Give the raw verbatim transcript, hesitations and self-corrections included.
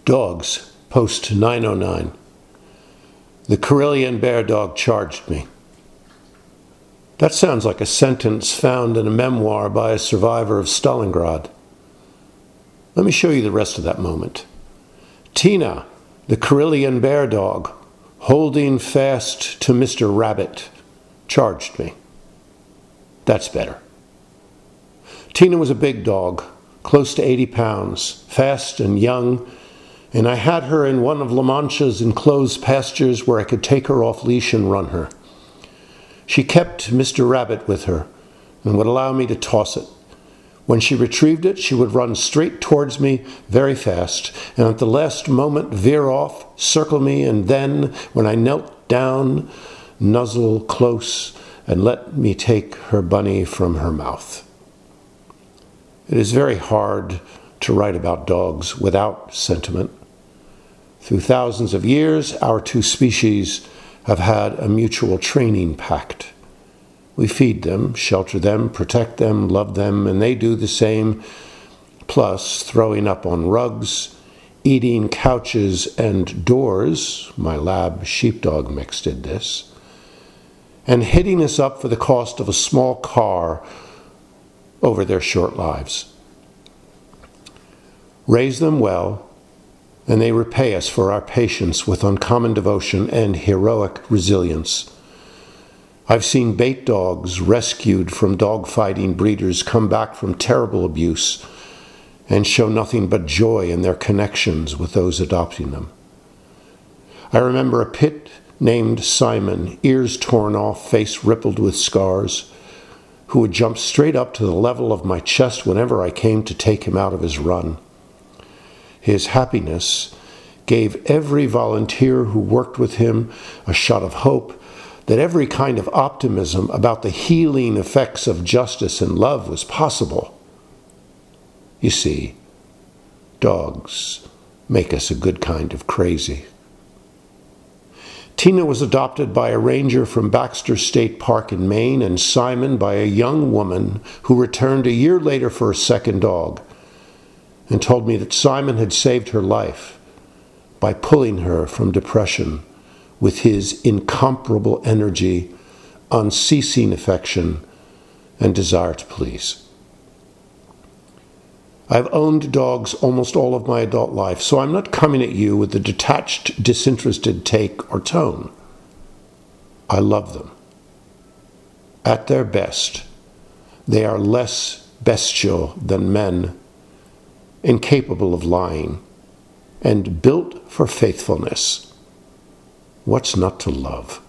Dogs, post nine oh nine. The Karelian bear dog charged me. That sounds like a sentence found in a memoir by a survivor of Stalingrad. Let me show you the rest of that moment. Tina, the Karelian bear dog, holding fast to Mister Rabbit, charged me. That's better. Tina was a big dog, close to eighty pounds, fast and young, and I had her in one of La Mancha's enclosed pastures where I could take her off leash and run her. She kept Mister Rabbit with her and would allow me to toss it. When she retrieved it, she would run straight towards me very fast, and at the last moment veer off, circle me, and then, when I knelt down, nuzzle close and let me take her bunny from her mouth. It is very hard to write about dogs without sentiment. Through thousands of years, our two species have had a mutual training pact. We feed them, shelter them, protect them, love them, and they do the same, plus throwing up on rugs, eating couches and doors, my lab sheepdog mix did this, and hitting us up for the cost of a small car over their short lives. Raise them well, and they repay us for our patience with uncommon devotion and heroic resilience. I've seen bait dogs rescued from dog-fighting breeders come back from terrible abuse and show nothing but joy in their connections with those adopting them. I remember a pit named Simon, ears torn off, face rippled with scars, who would jump straight up to the level of my chest whenever I came to take him out of his run. His happiness gave every volunteer who worked with him a shot of hope that every kind of optimism about the healing effects of justice and love was possible. You see, dogs make us a good kind of crazy. Tina was adopted by a ranger from Baxter State Park in Maine, and Simon by a young woman who returned a year later for a second dog, and told me that Simon had saved her life by pulling her from depression with his incomparable energy, unceasing affection, and desire to please. I've owned dogs almost all of my adult life, so I'm not coming at you with a detached, disinterested take or tone. I love them. At their best, they are less bestial than men, incapable of lying, and built for faithfulness. What's not to love?